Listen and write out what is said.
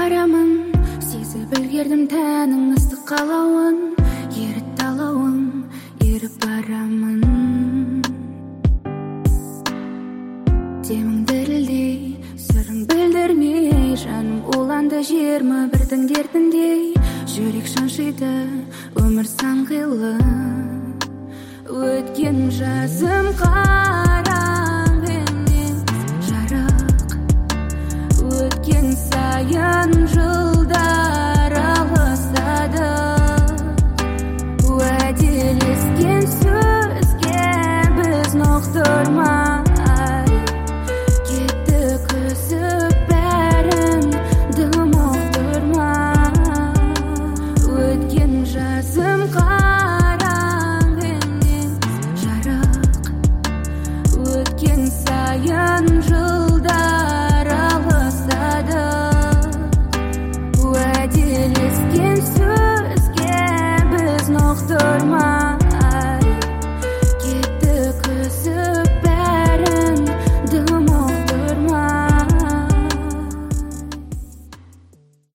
барамын, сезіп үлгердім тәнің ыстық қалауын, еріп талауын, еріп барамын. Демің дірілдей, сырың білдірмей, жаным уланды 21-дің дертіндей. Жүрек шаншиды, өмір сан қилы, өткен жазым қараң емес жарық, өткен сайын